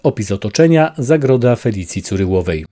Opis otoczenia: zagroda Felicji Curyłowej.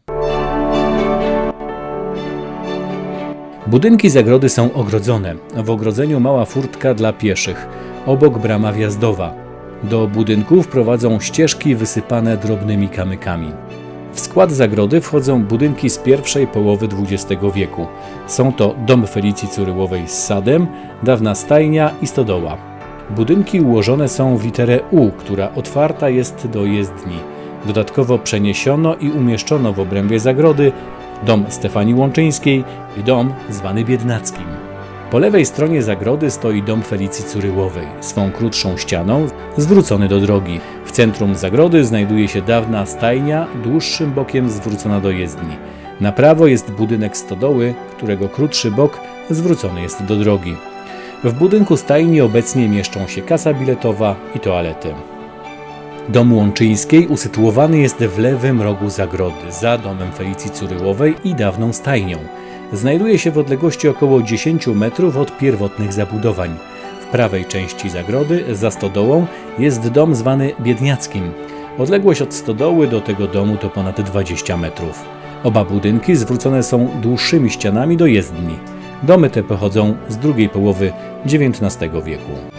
Budynki zagrody są ogrodzone. W ogrodzeniu mała furtka dla pieszych. Obok brama wjazdowa. Do budynków prowadzą ścieżki wysypane drobnymi kamykami. W skład zagrody wchodzą budynki z pierwszej połowy XX wieku. Są to dom Felicji Curyłowej z sadem, dawna stajnia i stodoła. Budynki ułożone są w literę U, która otwarta jest do jezdni. Dodatkowo przeniesiono i umieszczono w obrębie zagrody dom Stefanii Łączyńskiej i dom zwany Biednackim. Po lewej stronie zagrody stoi dom Felicji Curyłowej, swą krótszą ścianą, zwrócony do drogi. W centrum zagrody znajduje się dawna stajnia, dłuższym bokiem zwrócona do jezdni. Na prawo jest budynek stodoły, którego krótszy bok zwrócony jest do drogi. W budynku stajni obecnie mieszczą się kasa biletowa i toalety. Dom Łączyńskiej usytuowany jest w lewym rogu zagrody, za domem Felicji Curyłowej i dawną stajnią. Znajduje się w odległości około 10 metrów od pierwotnych zabudowań. W prawej części zagrody, za stodołą, jest dom zwany Biedniackim. Odległość od stodoły do tego domu to ponad 20 metrów. Oba budynki zwrócone są dłuższymi ścianami do jezdni. Domy te pochodzą z drugiej połowy XIX wieku.